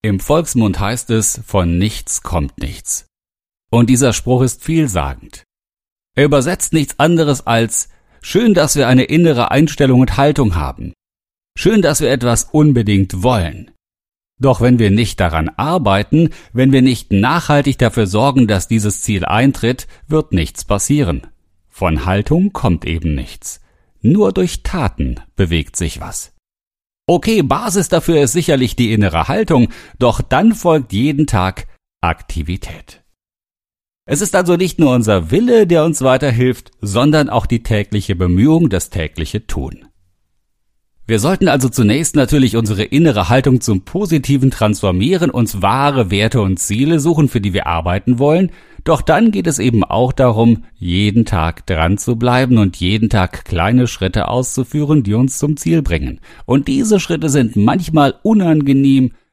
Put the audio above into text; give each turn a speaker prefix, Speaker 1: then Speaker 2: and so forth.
Speaker 1: Im Volksmund heißt es, von nichts kommt nichts. Und dieser Spruch ist vielsagend. Er übersetzt nichts anderes als: Schön, dass wir eine innere Einstellung und Haltung haben. Schön, dass wir etwas unbedingt wollen. Doch wenn wir nicht daran arbeiten, wenn wir nicht nachhaltig dafür sorgen, dass dieses Ziel eintritt, wird nichts passieren. Von Haltung kommt eben nichts. Nur durch Taten bewegt sich was. Okay, Basis dafür ist sicherlich die innere Haltung, doch dann folgt jeden Tag Aktivität. Es ist also nicht nur unser Wille, der uns weiterhilft, sondern auch die tägliche Bemühung, das tägliche Tun. Wir sollten also zunächst natürlich unsere innere Haltung zum Positiven transformieren, uns wahre Werte und Ziele suchen, für die wir arbeiten wollen, doch dann geht es eben auch darum, jeden Tag dran zu bleiben und jeden Tag kleine Schritte auszuführen, die uns zum Ziel bringen. Und diese Schritte sind manchmal unangenehm,